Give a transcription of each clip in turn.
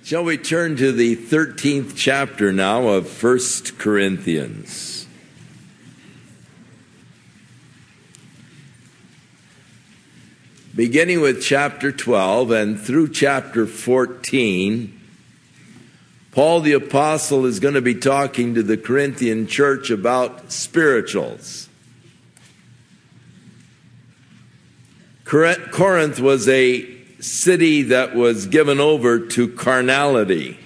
Shall we turn to the 13th chapter now of 1 Corinthians? Beginning with chapter 12 and through chapter 14, Paul the Apostle is going to be talking to the Corinthian church about spirituals. Corinth was a city that was given over to carnality.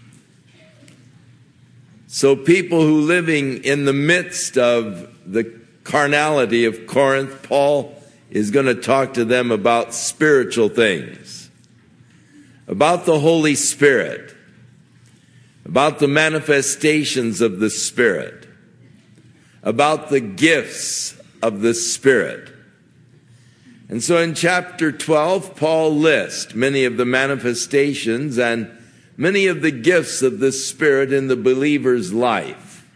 So people who living in the midst of the carnality of Corinth, Paul is going to talk to them about spiritual things, about the Holy Spirit, about the manifestations of the Spirit, about the gifts of the Spirit. And so in chapter 12, Paul lists many of the manifestations and many of the gifts of the Spirit in the believer's life.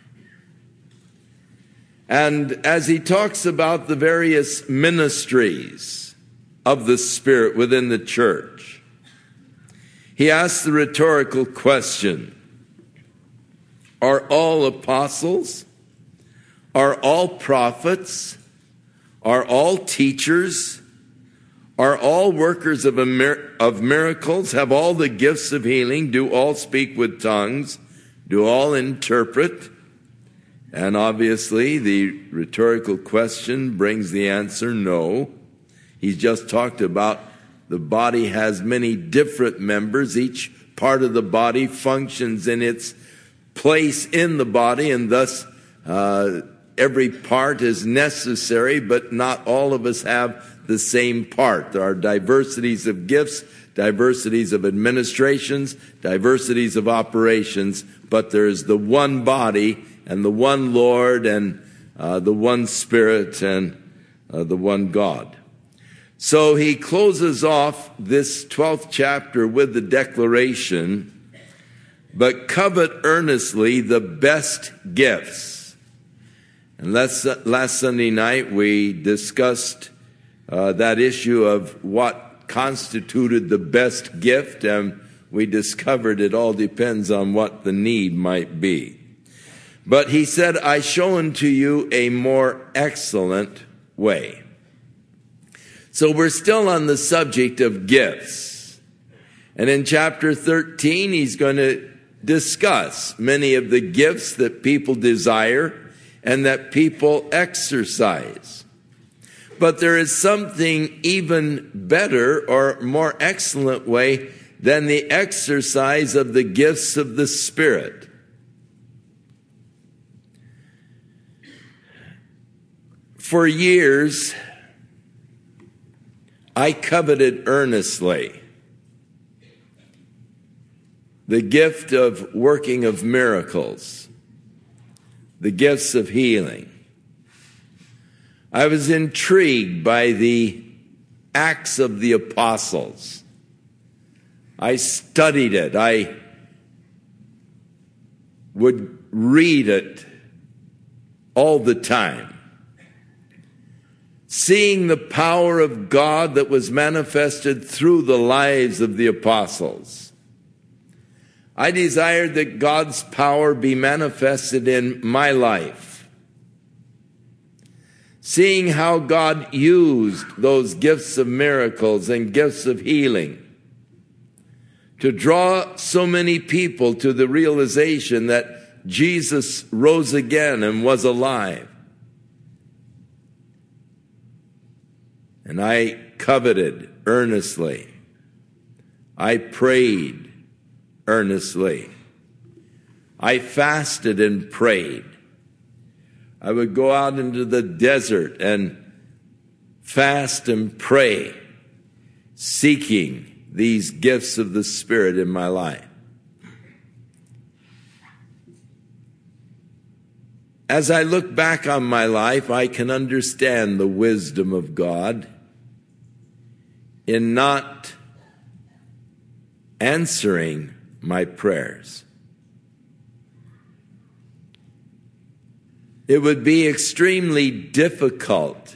And as he talks about the various ministries of the Spirit within the church, he asks the rhetorical question, are all apostles? Are all prophets? Are all teachers? Are all workers of miracles? Have all the gifts of healing? Do all speak with tongues? Do all interpret? And obviously the rhetorical question brings the answer no. He's just talked about the body has many different members. Each part of the body functions in its place in the body, and thus every part is necessary, but not all of us have the same part. There are diversities of gifts, diversities of administrations, diversities of operations, but there is the one body and the one Lord and the one Spirit and the one God. So he closes off this 12th chapter with the declaration, but covet earnestly the best gifts. And last Sunday night we discussed that issue of what constituted the best gift, and we discovered it all depends on what the need might be. But he said, I show unto you a more excellent way. So we're still on the subject of gifts. And in chapter 13, he's going to discuss many of the gifts that people desire and that people exercise. But there is something even better or more excellent way than the exercise of the gifts of the Spirit. For years, I coveted earnestly the gift of working of miracles, the gifts of healing. I was intrigued by the Acts of the Apostles. I studied it. I would read it all the time. Seeing the power of God that was manifested through the lives of the apostles. I desired that God's power be manifested in my life. Seeing how God used those gifts of miracles and gifts of healing to draw so many people to the realization that Jesus rose again and was alive. And I coveted earnestly. I prayed earnestly. I fasted and prayed. I would go out into the desert and fast and pray, seeking these gifts of the Spirit in my life. As I look back on my life, I can understand the wisdom of God in not answering my prayers. It would be extremely difficult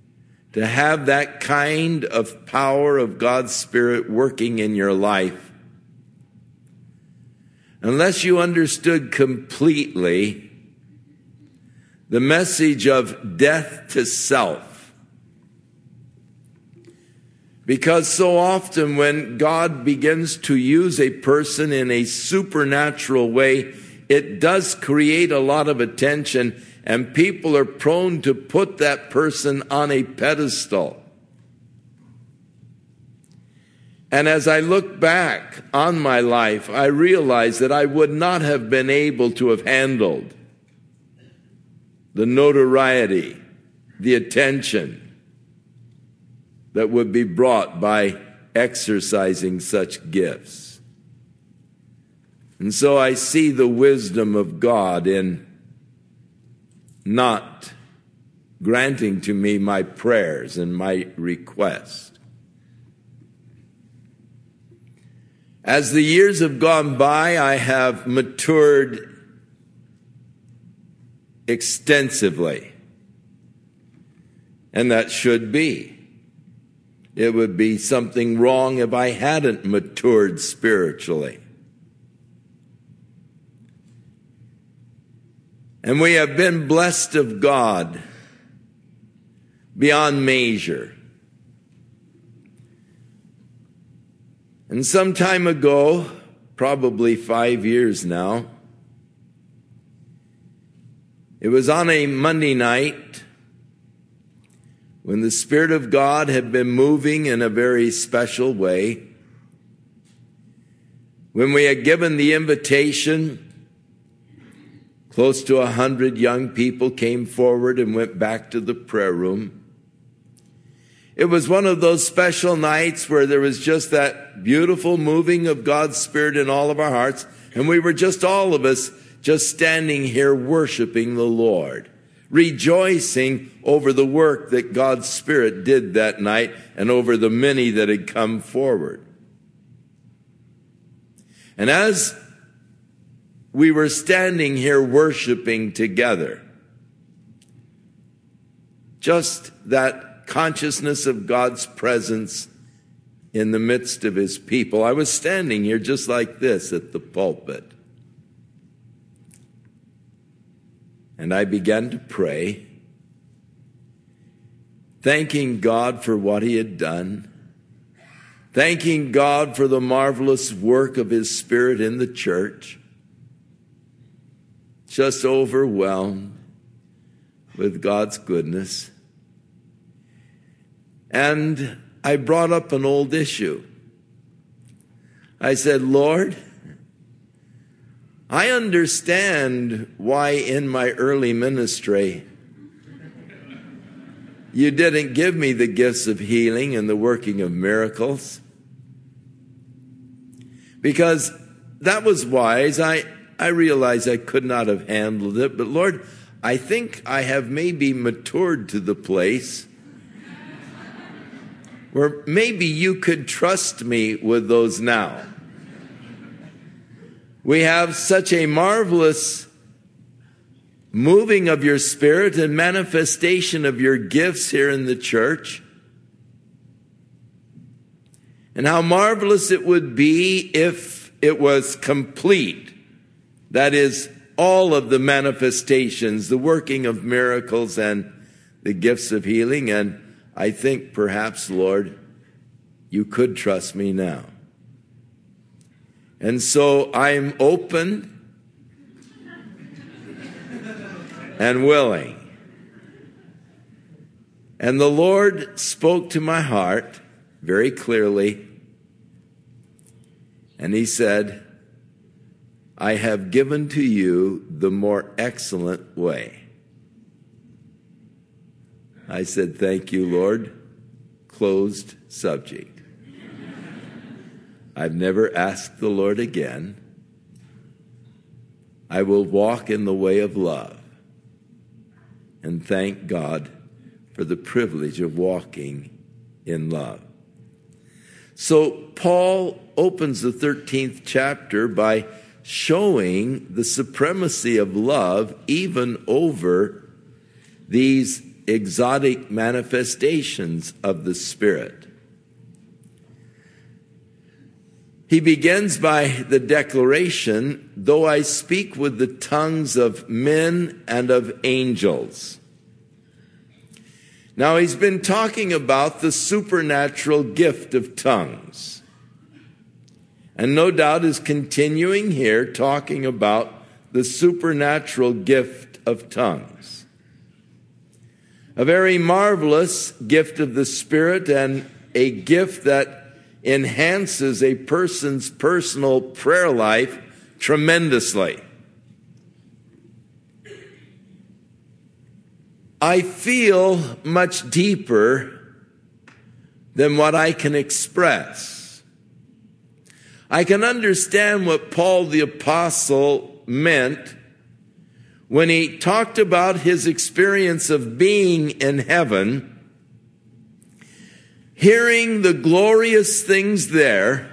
to have that kind of power of God's Spirit working in your life unless you understood completely the message of death to self. Because so often when God begins to use a person in a supernatural way, it does create a lot of attention, and people are prone to put that person on a pedestal. And as I look back on my life, I realize that I would not have been able to have handled the notoriety, the attention that would be brought by exercising such gifts. And so I see the wisdom of God in not granting to me my prayers and my requests. As the years have gone by, I have matured extensively. And that should be. It would be something wrong if I hadn't matured spiritually. And we have been blessed of God beyond measure. And some time ago, probably 5 years now, it was on a Monday night when the Spirit of God had been moving in a very special way, when we had given the invitation. Close to 100 young people came forward and went back to the prayer room. It was one of those special nights where there was just that beautiful moving of God's Spirit in all of our hearts, and we were just all of us just standing here worshiping the Lord, rejoicing over the work that God's Spirit did that night and over the many that had come forward. And as we were standing here worshiping together, just that consciousness of God's presence in the midst of his people. I was standing here just like this at the pulpit. And I began to pray, thanking God for what he had done, thanking God for the marvelous work of his Spirit in the church, just overwhelmed with God's goodness. And I brought up an old issue. I said, Lord, I understand why in my early ministry you didn't give me the gifts of healing and the working of miracles. Because that was wise. I realized I could not have handled it. But Lord, I think I have maybe matured to the place where maybe you could trust me with those now. We have such a marvelous moving of your Spirit and manifestation of your gifts here in the church. And how marvelous it would be if it was complete. That is, all of the manifestations, the working of miracles and the gifts of healing. And I think perhaps, Lord, you could trust me now. And so I'm open and willing. And the Lord spoke to my heart very clearly. And he said, I have given to you the more excellent way. I said, thank you, Lord. Closed subject. I've never asked the Lord again. I will walk in the way of love and thank God for the privilege of walking in love. So Paul opens the 13th chapter by showing the supremacy of love even over these exotic manifestations of the Spirit. he begins by the declaration, though I speak with the tongues of men and of angels. Now, he's been talking about the supernatural gift of tongues. And no doubt is continuing here talking about the supernatural gift of tongues. A very marvelous gift of the Spirit, and a gift that enhances a person's personal prayer life tremendously. I feel much deeper than what I can express. I can understand what Paul the Apostle meant when he talked about his experience of being in heaven, hearing the glorious things there,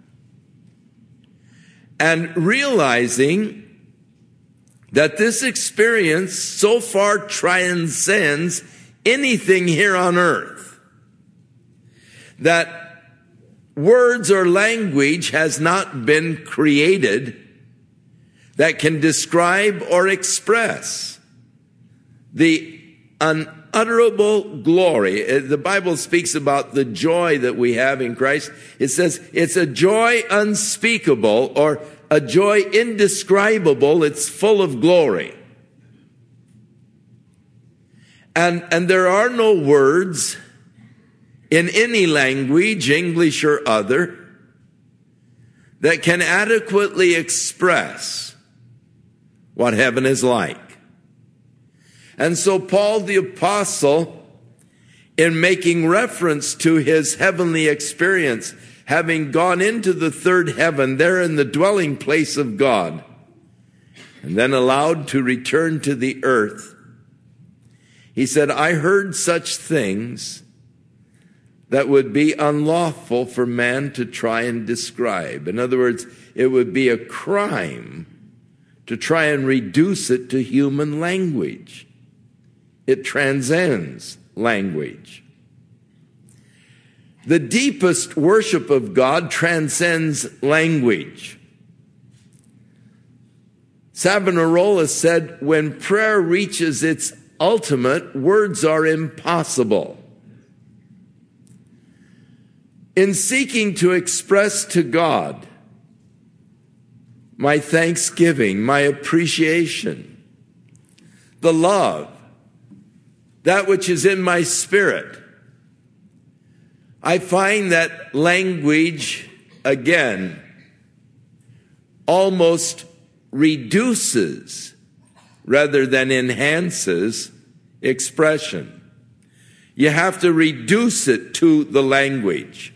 and realizing that this experience so far transcends anything here on earth, that words or language has not been created that can describe or express the unutterable glory. The Bible speaks about the joy that we have in Christ. It says it's a joy unspeakable, or a joy indescribable. It's full of glory. And there are no words in any language, English or other, that can adequately express what heaven is like. And so Paul the Apostle, in making reference to his heavenly experience, having gone into the third heaven, there in the dwelling place of God, and then allowed to return to the earth, he said, I heard such things that would be unlawful for man to try and describe. In other words, it would be a crime to try and reduce it to human language. It transcends language. The deepest worship of God transcends language. Savonarola said, when prayer reaches its ultimate, words are impossible. In seeking to express to God my thanksgiving, my appreciation, the love, that which is in my spirit, I find that language, again, almost reduces rather than enhances expression. You have to reduce it to the language.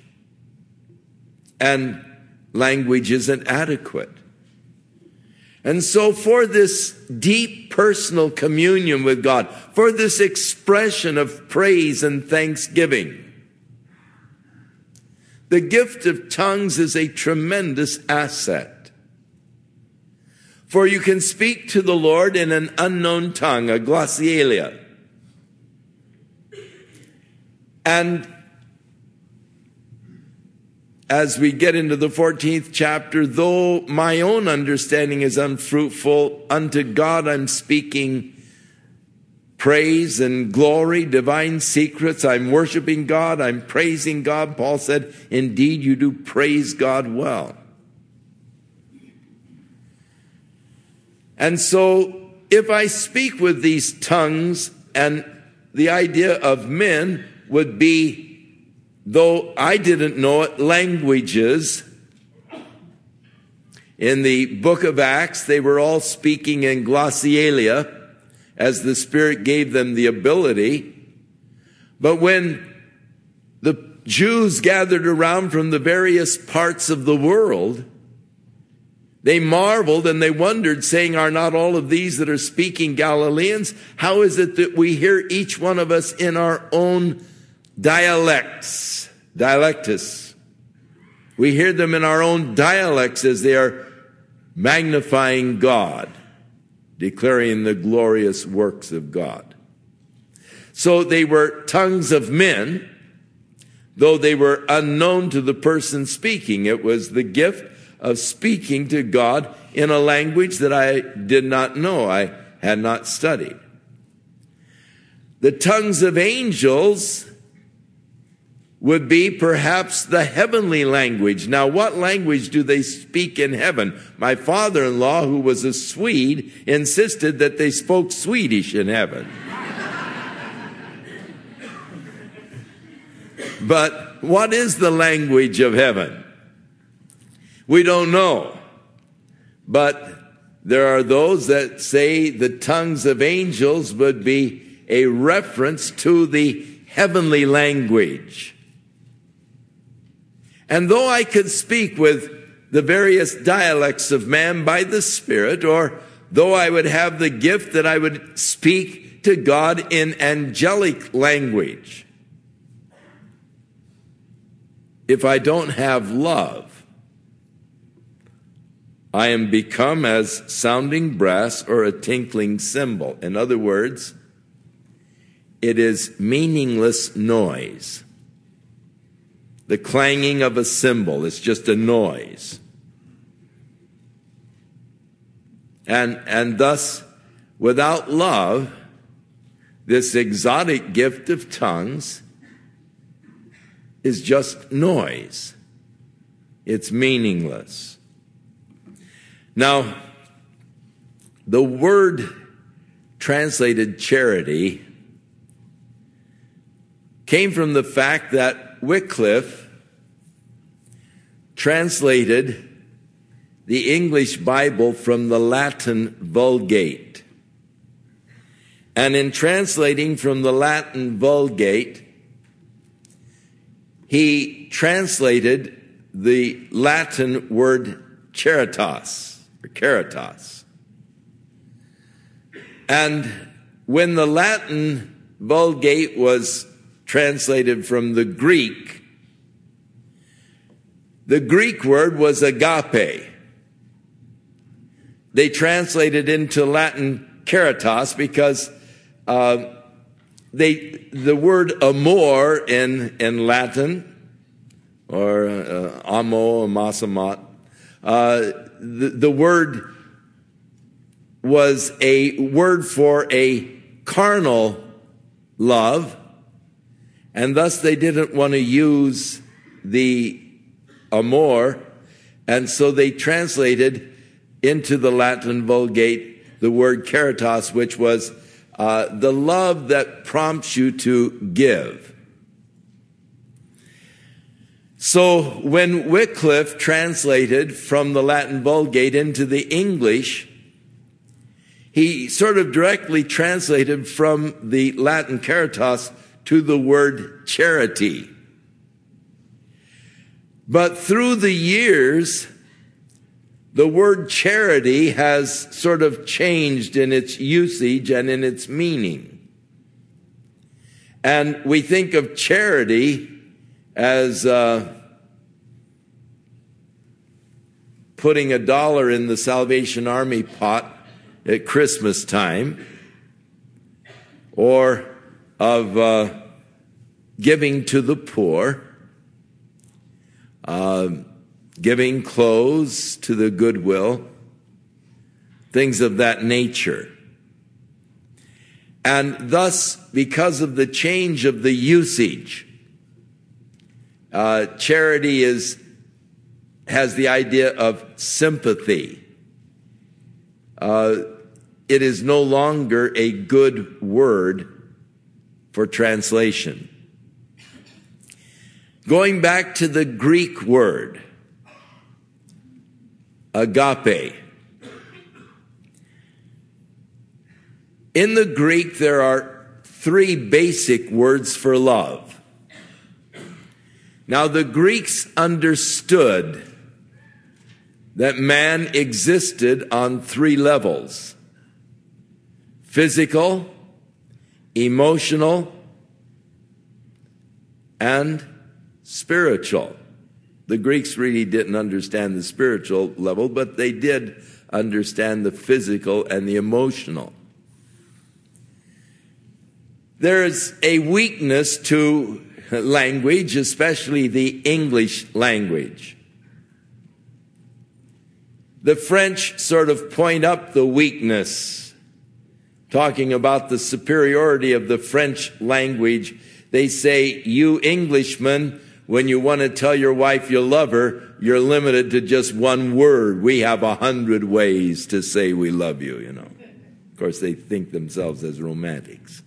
And language isn't adequate. And so for this deep personal communion with God, for this expression of praise and thanksgiving, the gift of tongues is a tremendous asset. For you can speak to the Lord in an unknown tongue, a glossolalia. And as we get into the 14th chapter, though my own understanding is unfruitful, unto God I'm speaking praise and glory, divine secrets. I'm worshiping God. I'm praising God. Paul said, indeed, you do praise God well. And so if I speak with these tongues, and the idea of men would be, though I didn't know it, languages. In the book of Acts, they were all speaking in glossolalia as the Spirit gave them the ability. But when the Jews gathered around from the various parts of the world, they marveled and they wondered, saying, are not all of these that are speaking Galileans? How is it that we hear each one of us in our own dialectus? We hear them in our own dialects as they are magnifying God, declaring the glorious works of God. So they were tongues of men, though they were unknown to the person speaking. It was the gift of speaking to God in a language that I did not know, I had not studied. The tongues of angels would be perhaps the heavenly language. Now, what language do they speak in heaven? My father-in-law, who was a Swede, insisted that they spoke Swedish in heaven. But what is the language of heaven? We don't know. But there are those that say the tongues of angels would be a reference to the heavenly language. And though I could speak with the various dialects of man by the Spirit, or though I would have the gift that I would speak to God in angelic language, if I don't have love, I am become as sounding brass or a tinkling cymbal. In other words, it is meaningless noise. The clanging of a cymbal is just a noise. And thus, without love, this exotic gift of tongues is just noise. It's meaningless. Now, the word translated charity came from the fact that Wycliffe translated the English Bible from the Latin Vulgate. And in translating from the Latin Vulgate, he translated the Latin word charitas, or caritas. And when the Latin Vulgate was translated from the Greek word was agape. They translated into Latin caritas because the word amor in Latin, or amo, amasamat, the word was a word for a carnal love, and thus they didn't want to use the amor, and so they translated into the Latin Vulgate the word caritas, which was the love that prompts you to give. So when Wycliffe translated from the Latin Vulgate into the English, he sort of directly translated from the Latin caritas to the word charity. But through the years, the word charity has sort of changed in its usage and in its meaning. And we think of charity as putting $1 in the Salvation Army pot at Christmas time, or of giving to the poor, giving clothes to the Goodwill, things of that nature. And thus, because of the change of the usage, charity has the idea of sympathy. It is no longer a good word for translation. Going back to the Greek word, agape. In the Greek, there are 3 basic words for love. Now, the Greeks understood that man existed on 3 levels: physical, emotional, and spiritual. The Greeks really didn't understand the spiritual level, but they did understand the physical and the emotional. There is a weakness to language, especially the English language. The French sort of point up the weakness, talking about the superiority of the French language. They say, you Englishmen, when you want to tell your wife you love her, you're limited to just one word. We have 100 ways to say we love you, you know. Of course, they think themselves as romantics.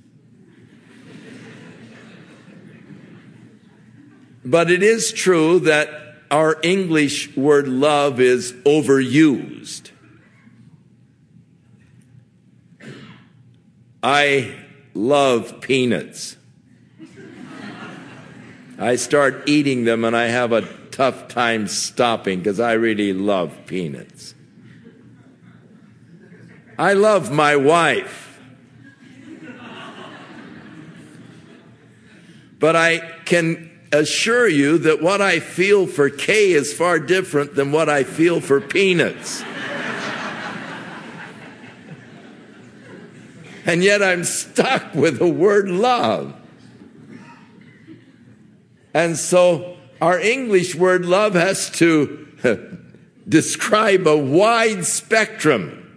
But it is true that our English word love is overused. I love peanuts. I start eating them and I have a tough time stopping because I really love peanuts. I love my wife. But I can assure you that what I feel for Kay is far different than what I feel for peanuts. And yet I'm stuck with the word love. And so our English word love has to describe a wide spectrum.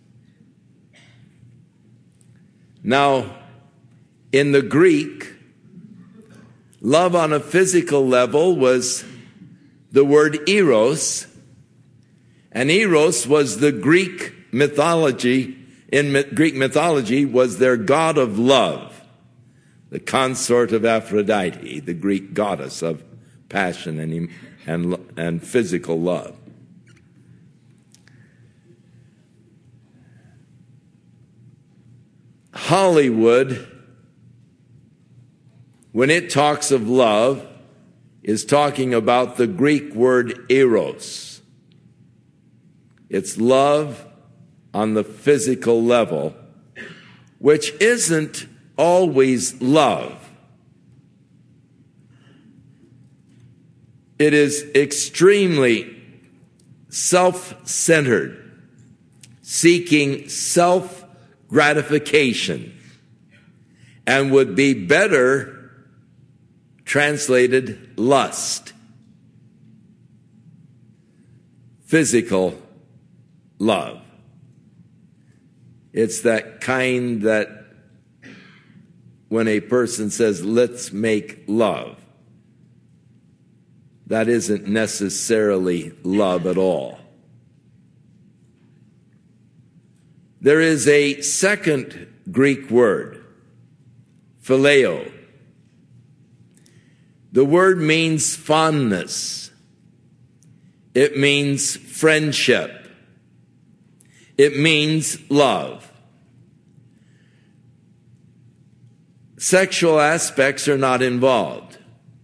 Now, in the Greek, love on a physical level was the word eros, and eros was the Greek mythology. In Greek mythology was their god of love, the consort of Aphrodite, the Greek goddess of passion and physical love. Hollywood, when it talks of love, is talking about the Greek word eros. It's love on the physical level, which isn't always love. It is extremely self-centered, seeking self-gratification, and would be better translated lust. Physical love. It's that kind that when a person says, let's make love, that isn't necessarily love at all. There is a second Greek word, phileo. The word means fondness. It means friendship. It means love. Sexual aspects are not involved.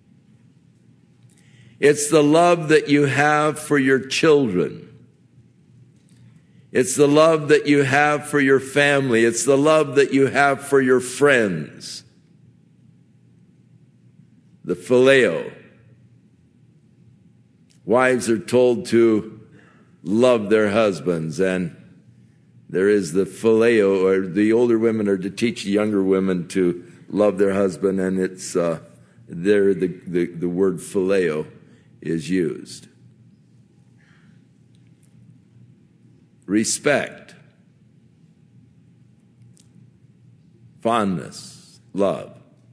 It's the love that you have for your children. It's the love that you have for your family. It's the love that you have for your friends. The phileo. Wives are told to love their husbands, and there is the phileo, or the older women are to teach the younger women to love their husband, and it's there the word phileo is used. Respect, fondness, love.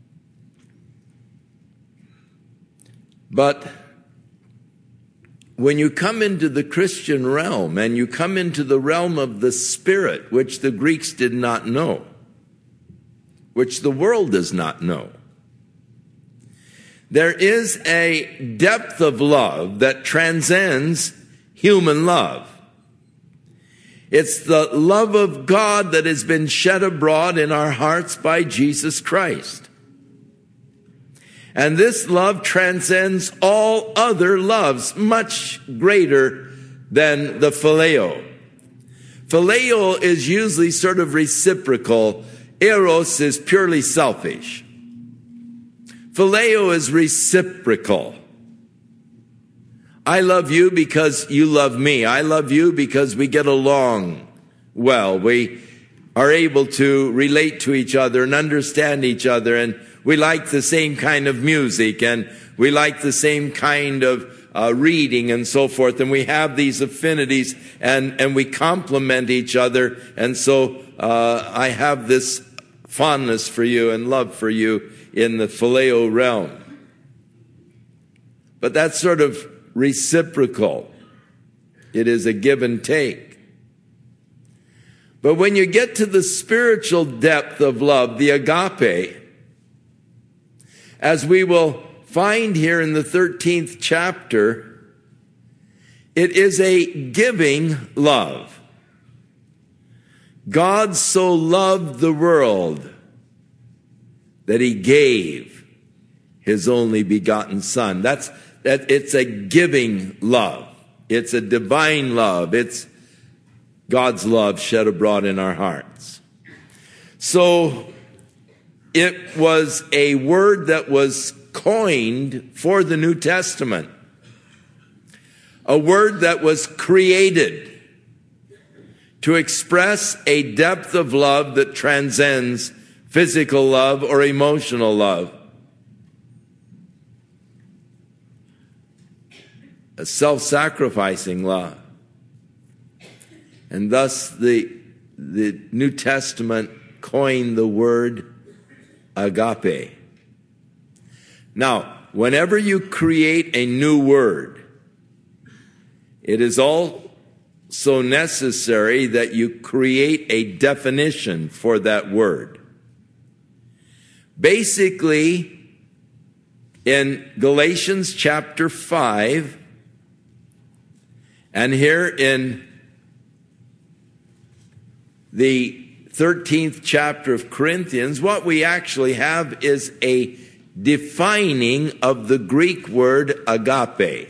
But when you come into the Christian realm and you come into the realm of the Spirit, which the Greeks did not know, which the world does not know, there is a depth of love that transcends human love. It's the love of God that has been shed abroad in our hearts by Jesus Christ. And this love transcends all other loves, much greater than the phileo. Phileo is usually sort of reciprocal. Eros is purely selfish. Phileo is reciprocal. I love you because you love me. I love you because we get along well. We are able to relate to each other and understand each other, and we like the same kind of music, and we like the same kind of reading and so forth, and we have these affinities, and we complement each other, and so I have this fondness for you and love for you in the phileo realm. But that's sort of reciprocal. It is a give and take. But when you get to the spiritual depth of love, the agape, as we will find here in the 13th chapter, it is a giving love. God so loved the world that he gave his only begotten Son. It's a giving love. It's a divine love. It's God's love shed abroad in our hearts. So it was a word that was coined for the New Testament. A word that was created to express a depth of love that transcends physical love or emotional love. A self-sacrificing love. And thus the New Testament coined the word agape. Now, whenever you create a new word, it is also necessary that you create a definition for that word. Basically, in Galatians chapter 5, and here in the 13th chapter of Corinthians, what we actually have is a defining of the Greek word agape.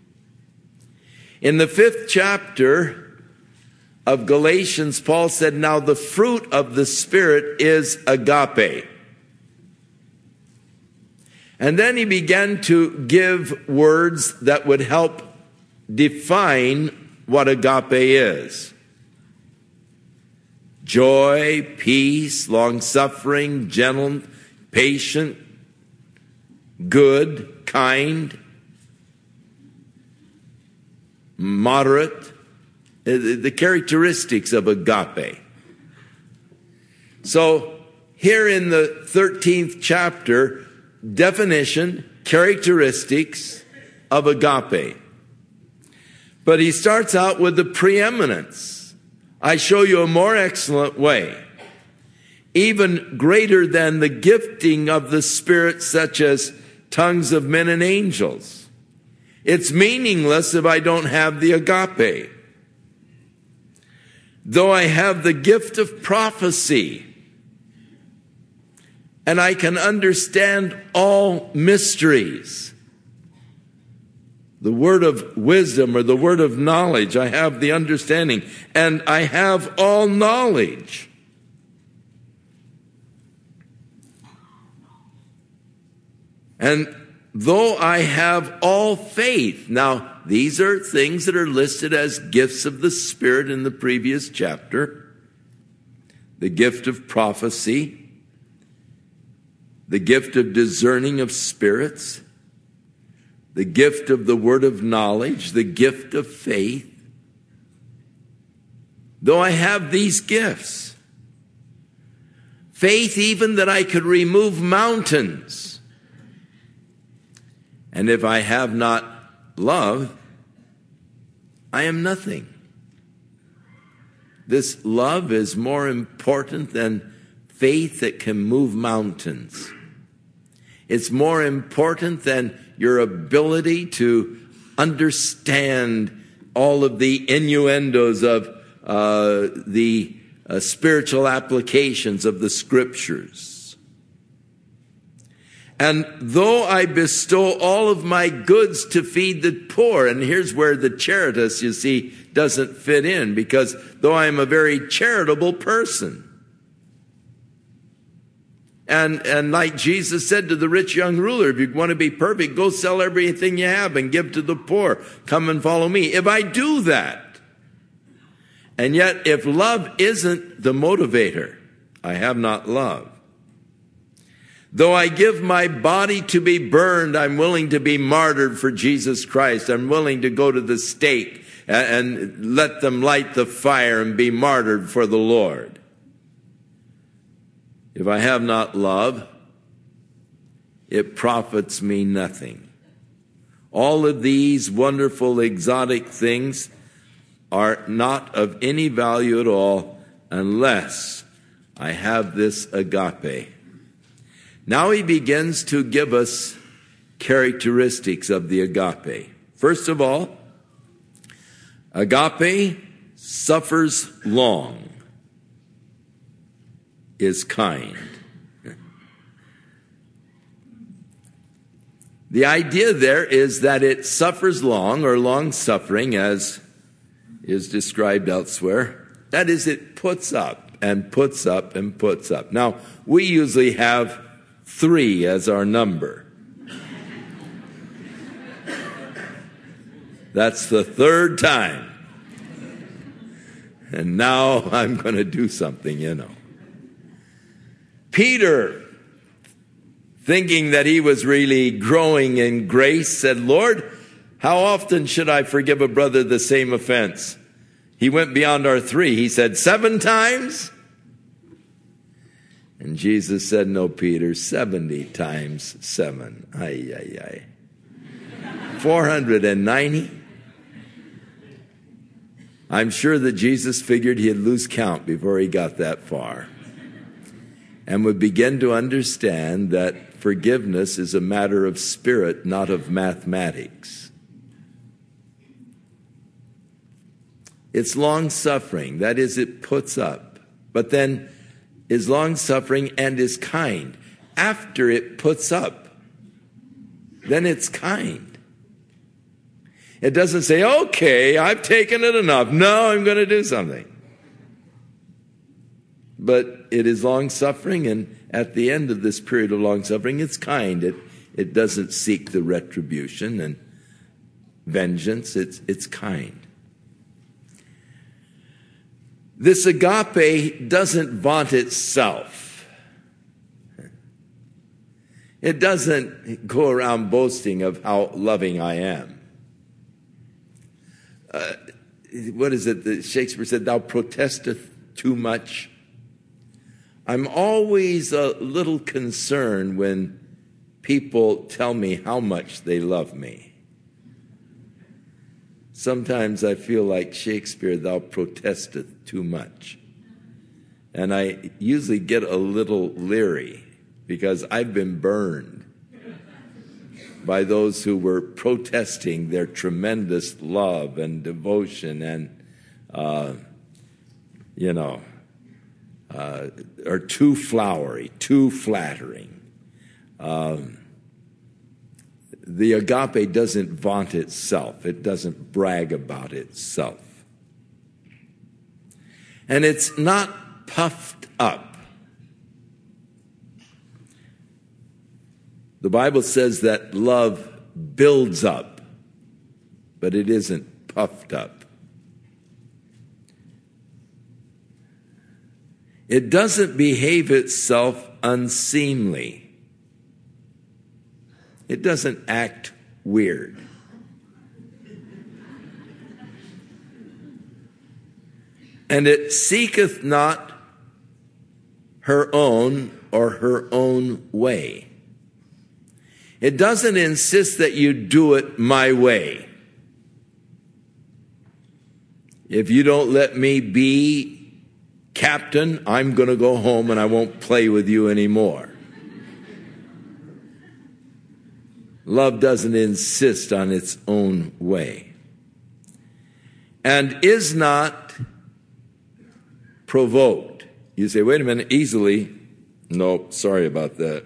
In the 5th chapter of Galatians, Paul said, now the fruit of the Spirit is agape. And then he began to give words that would help define what agape is. Joy, peace, long-suffering, gentle, patient, good, kind, moderate, the characteristics of agape. So here in the 13th chapter, definition, characteristics of agape. But he starts out with the preeminence. I show you a more excellent way, even greater than the gifting of the Spirit, such as tongues of men and angels. It's meaningless if I don't have the agape. Though I have the gift of prophecy, and I can understand all mysteries, the word of wisdom or the word of knowledge, I have the understanding, and I have all knowledge. And though I have all faith, now these are things that are listed as gifts of the Spirit in the previous chapter. The gift of prophecy, the gift of discerning of spirits, the gift of the word of knowledge, the gift of faith. Though I have these gifts, faith even that I could remove mountains, and if I have not love, I am nothing. This love is more important than faith that can move mountains. It's more important than your ability to understand all of the innuendos of the spiritual applications of the Scriptures. And though I bestow all of my goods to feed the poor, and here's where the Charitas, you see, doesn't fit in, because though I am a very charitable person, and like Jesus said to the rich young ruler, if you want to be perfect, go sell everything you have and give to the poor. Come and follow me. If I do that, and yet if love isn't the motivator, I have not love, Though I give my body to be burned, I'm willing to be martyred for Jesus Christ. I'm willing to go to the stake and let them light the fire and be martyred for the Lord. If I have not love, it profits me nothing. All of these wonderful, exotic things are not of any value at all unless I have this agape. Now he begins to give us characteristics of the agape. First of all, agape suffers long, is kind. The idea there is that it suffers long, or long-suffering, as is described elsewhere. That is, it puts up and puts up and puts up. Now, we usually have 3 as our number. That's the 3rd time. And now I'm going to do something, Peter, thinking that he was really growing in grace, said, Lord, how often should I forgive a brother the same offense? He went beyond our 3. He said, 7 times? And Jesus said, no, Peter, 70 times 7. 490? I'm sure that Jesus figured he'd lose count before he got that far, and would begin to understand that forgiveness is a matter of spirit, not of mathematics. It's long-suffering. That is, it puts up. But then is long-suffering and is kind. After it puts up, then it's kind. It doesn't say, okay, I've taken it enough. No, I'm going to do something. But it is long-suffering, and at the end of this period of long-suffering, it's kind. It doesn't seek the retribution and vengeance. It's kind. This agape doesn't vaunt itself. It doesn't go around boasting of how loving I am. What is it that Shakespeare said, thou protesteth too much? I'm always a little concerned when people tell me how much they love me. Sometimes I feel like Shakespeare, thou protesteth too much. And I usually get a little leery because I've been burned by those who were protesting their tremendous love and devotion and, are too flowery, too flattering. The agape doesn't vaunt itself. It doesn't brag about itself. And it's not puffed up. The Bible says that love builds up, but it isn't puffed up. It doesn't behave itself unseemly. It doesn't act weird. And it seeketh not her own or her own way. It doesn't insist that you do it my way. If you don't let me be captain, I'm going to go home and I won't play with you anymore. Love doesn't insist on its own way. And is not provoked. You say, wait a minute, easily. No, sorry about that.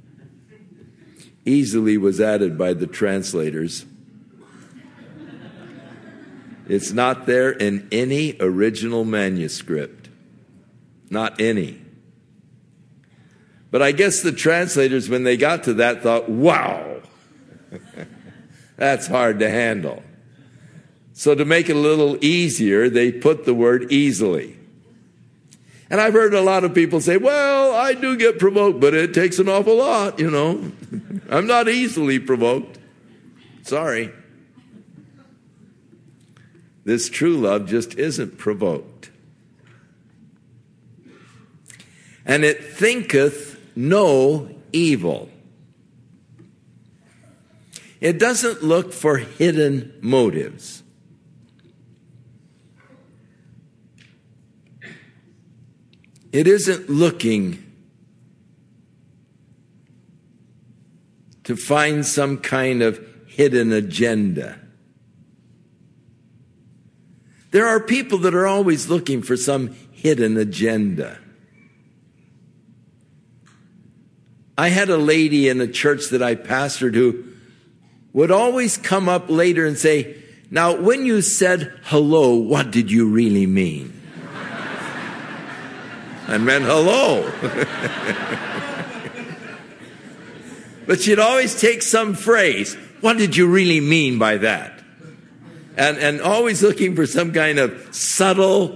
Easily was added by the translators. It's not there in any original manuscript. Not any. But I guess the translators, when they got to that, thought, wow, that's hard to handle. So to make it a little easier, they put the word easily. And I've heard a lot of people say, well, I do get provoked, but it takes an awful lot, you know. I'm not easily provoked. Sorry. This true love just isn't provoked. And it thinketh no evil. It doesn't look for hidden motives. It isn't looking to find some kind of hidden agenda. There are people that are always looking for some hidden agenda. I had a lady in a church that I pastored who would always come up later and say, now, when you said hello, what did you really mean? I meant hello. But she'd always take some phrase. What did you really mean by that? And always looking for some kind of subtle,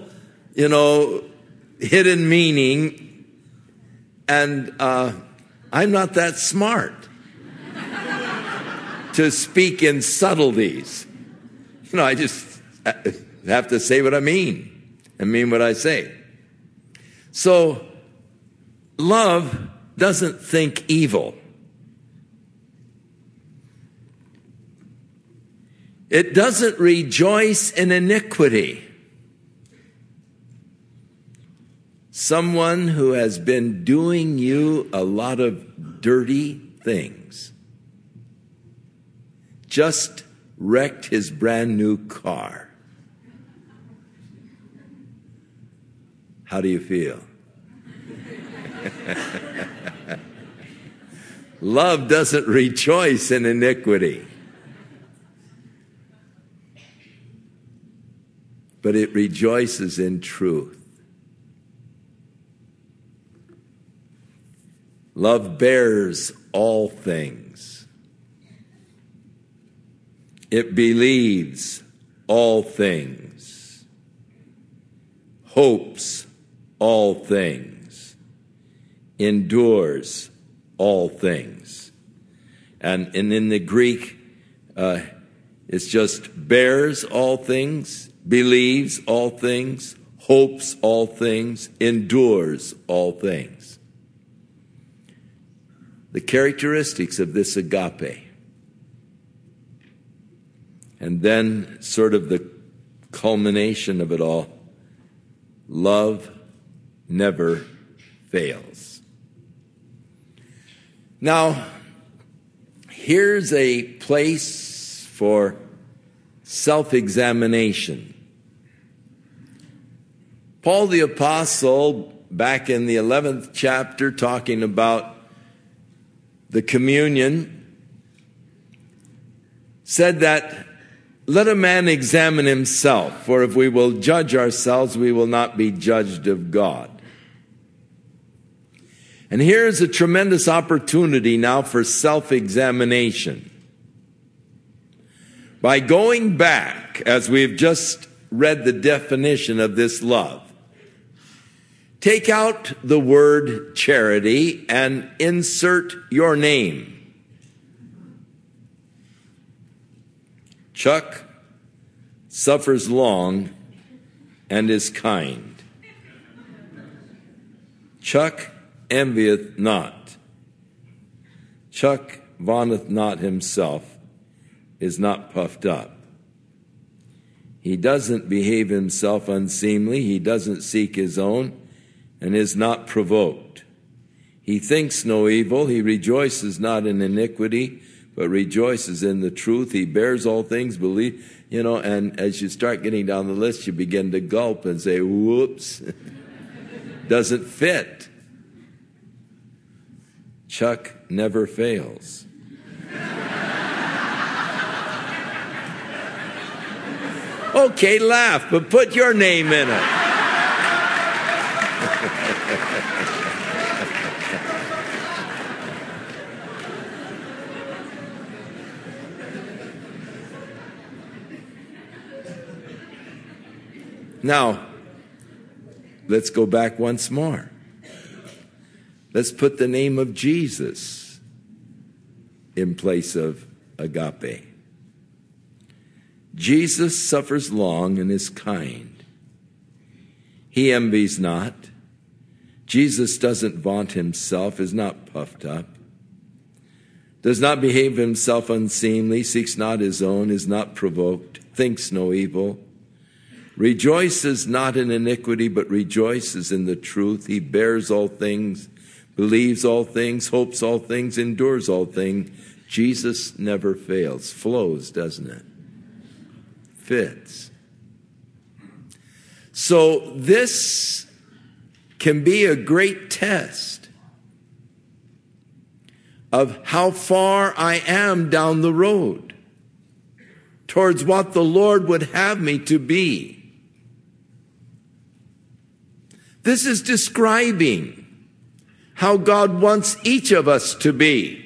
hidden meaning. And I'm not that smart to speak in subtleties. I just have to say what I mean and mean what I say. So, love doesn't think evil. It doesn't rejoice in iniquity. Someone who has been doing you a lot of dirty things just wrecked his brand new car. How do you feel? Love doesn't rejoice in iniquity, but it rejoices in truth. Love bears all things. It believes all things, hopes all things, endures all things. And in the Greek, it's just bears all things, believes all things, hopes all things, endures all things. The characteristics of this agape. And then sort of the culmination of it all, love never fails. Now, here's a place for self-examination. Paul the Apostle, back in the 11th chapter, talking about the communion, said that let a man examine himself, for if we will judge ourselves, we will not be judged of God. And here's a tremendous opportunity now for self-examination. By going back, as we've just read the definition of this love, take out the word charity and insert your name. Chuck suffers long and is kind. Chuck envieth not. Chuck vaunteth not himself, is not puffed up. He doesn't behave himself unseemly. He doesn't seek his own, and is not provoked. He thinks no evil. He rejoices not in iniquity, but rejoices in the truth. He bears all things, and as you start getting down the list, you begin to gulp and say, whoops, doesn't fit. Chuck never fails. Okay, laugh, but put your name in it. Now, let's go back once more. Let's put the name of Jesus in place of agape. Jesus suffers long and is kind. He envies not. Jesus doesn't vaunt himself, is not puffed up, does not behave himself unseemly, seeks not his own, is not provoked, thinks no evil, rejoices not in iniquity, but rejoices in the truth. He bears all things, believes all things, hopes all things, endures all things. Jesus never fails. Flows, doesn't it? Fits. So this can be a great test of how far I am down the road towards what the Lord would have me to be. This is describing how God wants each of us to be.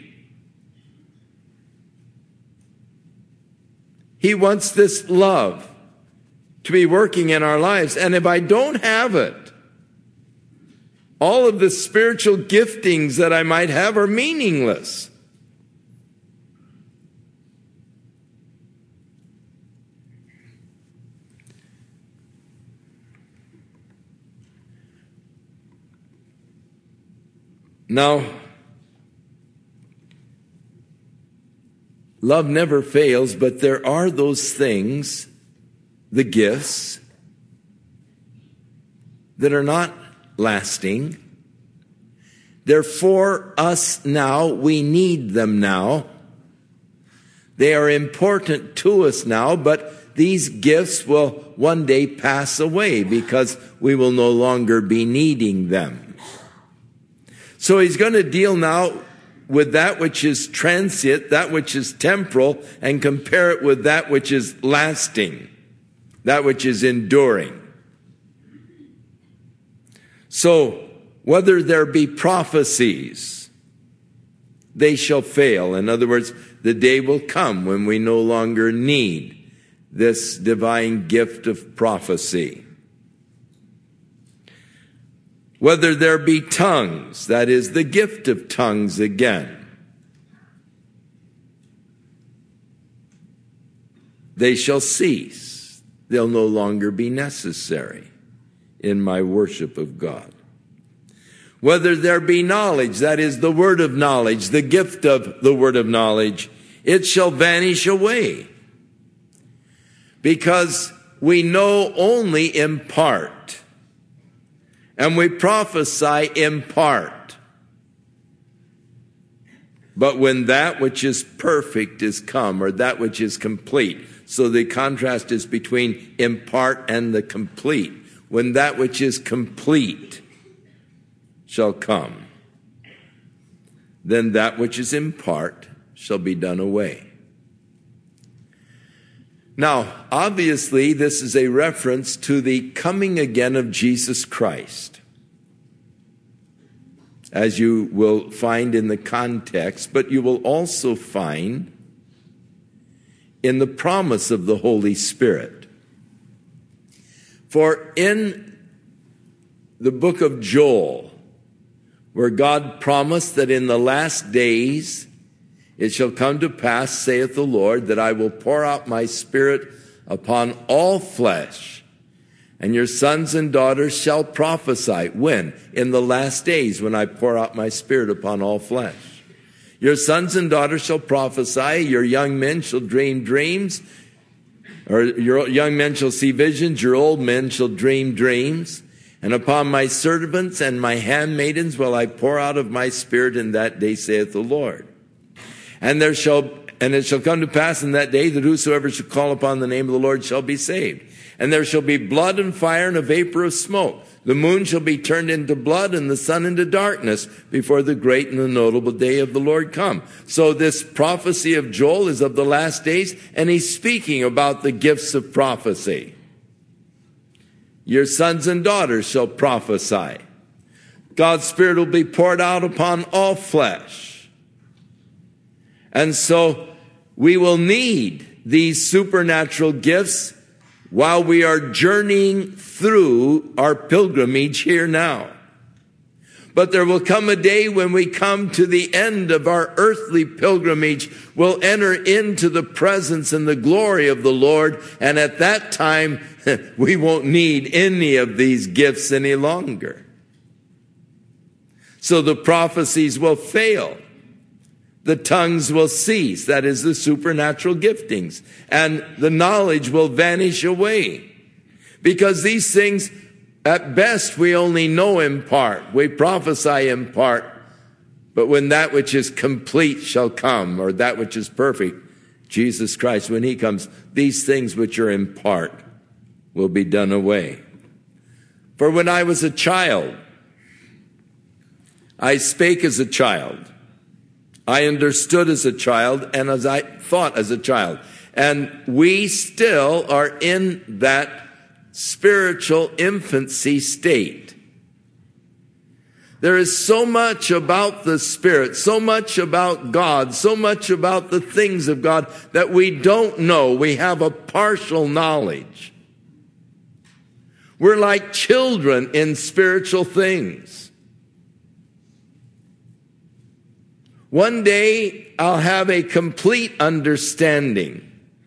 He wants this love to be working in our lives. And if I don't have it, all of the spiritual giftings that I might have are meaningless. Now, love never fails, but there are those things, the gifts, that are not lasting. They're for us now. We need them now. They are important to us now, but these gifts will one day pass away because we will no longer be needing them. So he's going to deal now with that which is transient, that which is temporal, and compare it with that which is lasting, that which is enduring. So, whether there be prophecies, they shall fail. In other words, the day will come when we no longer need this divine gift of prophecy. Whether there be tongues, that is the gift of tongues again, they shall cease. They'll no longer be necessary in my worship of God. Whether there be knowledge, that is the word of knowledge, the gift of the word of knowledge, it shall vanish away. Because we know only in part. And we prophesy in part. But when that which is perfect is come, or that which is complete, so the contrast is between in part and the complete. When that which is complete shall come, then that which is in part shall be done away. Now, obviously, this is a reference to the coming again of Jesus Christ, as you will find in the context, but you will also find in the promise of the Holy Spirit. For in the book of Joel, where God promised that in the last days it shall come to pass, saith the Lord, that I will pour out my Spirit upon all flesh, and your sons and daughters shall prophesy. When? In the last days, when I pour out my Spirit upon all flesh. Your sons and daughters shall prophesy, your young men shall dream dreams, or your young men shall see visions, your old men shall dream dreams. And upon my servants and my handmaidens will I pour out of my Spirit in that day, saith the Lord. And it shall come to pass in that day that whosoever shall call upon the name of the Lord shall be saved. And there shall be blood and fire and a vapor of smoke. The moon shall be turned into blood and the sun into darkness before the great and the notable day of the Lord come. So this prophecy of Joel is of the last days, and he's speaking about the gifts of prophecy. Your sons and daughters shall prophesy. God's Spirit will be poured out upon all flesh. And so we will need these supernatural gifts while we are journeying through our pilgrimage here now. But there will come a day when we come to the end of our earthly pilgrimage. We'll enter into the presence and the glory of the Lord. And at that time, we won't need any of these gifts any longer. So the prophecies will fail. The tongues will cease. That is the supernatural giftings. And the knowledge will vanish away. Because these things, at best, we only know in part. We prophesy in part. But when that which is complete shall come, or that which is perfect, Jesus Christ, when he comes, these things which are in part will be done away. For when I was a child, I spake as a child. I understood as a child, and as I thought as a child. And we still are in that spiritual infancy state. There is so much about the Spirit, so much about God, so much about the things of God that we don't know. We have a partial knowledge. We're like children in spiritual things. One day I'll have a complete understanding.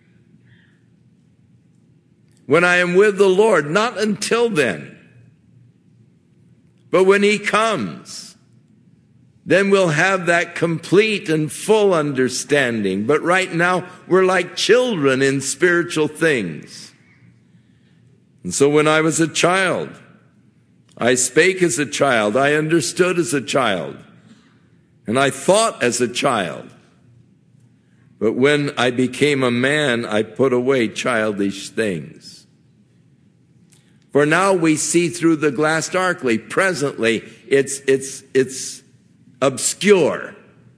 When I am with the Lord, not until then. But when he comes, then we'll have that complete and full understanding. But right now, we're like children in spiritual things. And so when I was a child, I spake as a child, I understood as a child, and I thought as a child. But when I became a man, I put away childish things. For now we see through the glass darkly. Presently, it's obscure.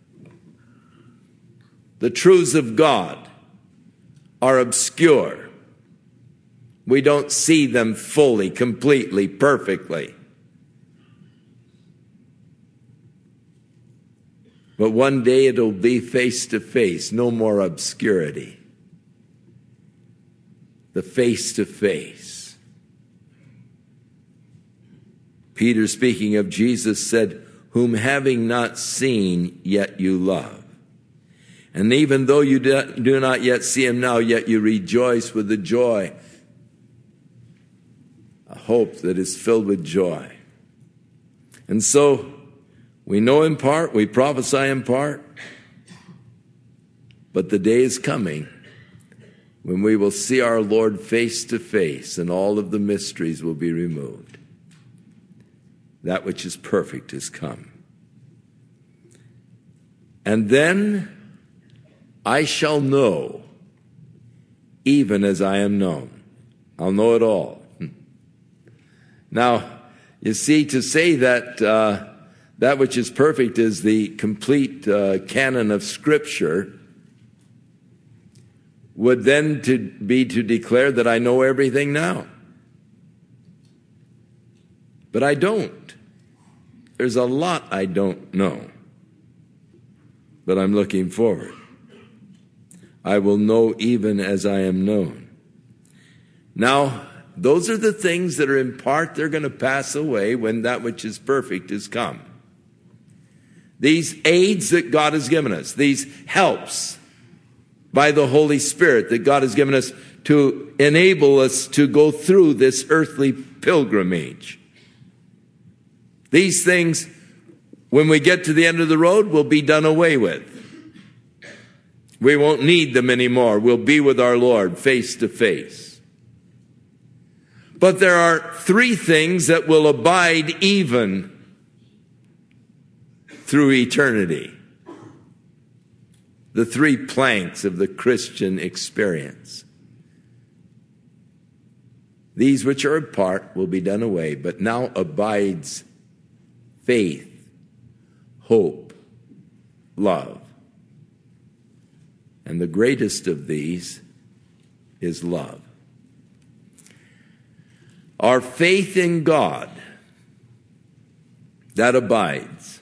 The truths of God are obscure. We don't see them fully, completely, perfectly. But one day it'll be face to face, no more obscurity. The face to face. Peter, speaking of Jesus, said, whom having not seen, yet you love. And even though you do not yet see him now, yet you rejoice with the joy, a hope that is filled with joy. And so, we know in part, we prophesy in part, but the day is coming when we will see our Lord face to face and all of the mysteries will be removed. That which is perfect is come. And then I shall know, even as I am known. I'll know it all. Now, you see, to say that that which is perfect is the complete canon of Scripture would then be to declare that I know everything now. But I don't. There's a lot I don't know. But I'm looking forward. I will know even as I am known. Now, those are the things that are in part, they're going to pass away when that which is perfect is come. These aids that God has given us, these helps by the Holy Spirit that God has given us to enable us to go through this earthly pilgrimage. These things, when we get to the end of the road, will be done away with. We won't need them anymore. We'll be with our Lord face to face. But there are three things that will abide even through eternity. The three planks of the Christian experience. These which are apart will be done away, but now abides faith, hope, love. And the greatest of these is love. Our faith in God, that abides.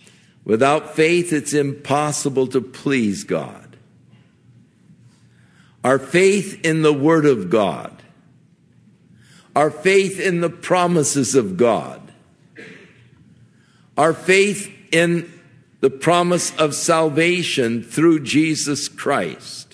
Without faith, it's impossible to please God. Our faith in the Word of God, our faith in the promises of God, our faith in the promise of salvation through Jesus Christ,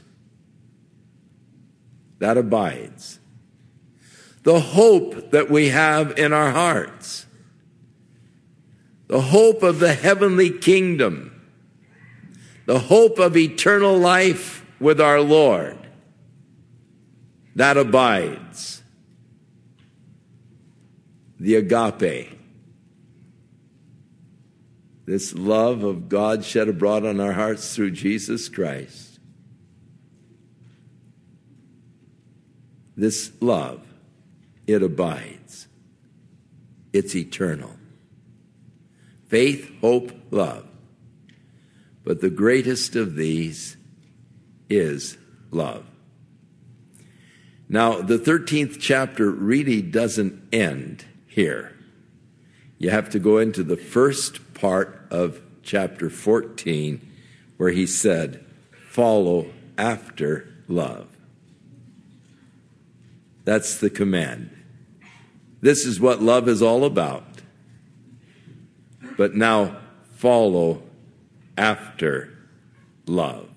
that abides. The hope that we have in our hearts, the hope of the heavenly kingdom, the hope of eternal life with our Lord, that abides. The agape, this love of God shed abroad on our hearts through Jesus Christ. This love, it abides. It's eternal. Faith, hope, love. But the greatest of these is love. Now, the 13th chapter really doesn't end here. You have to go into the first part of chapter 14 where he said, follow after love. That's the command. This is what love is all about. But now follow after love.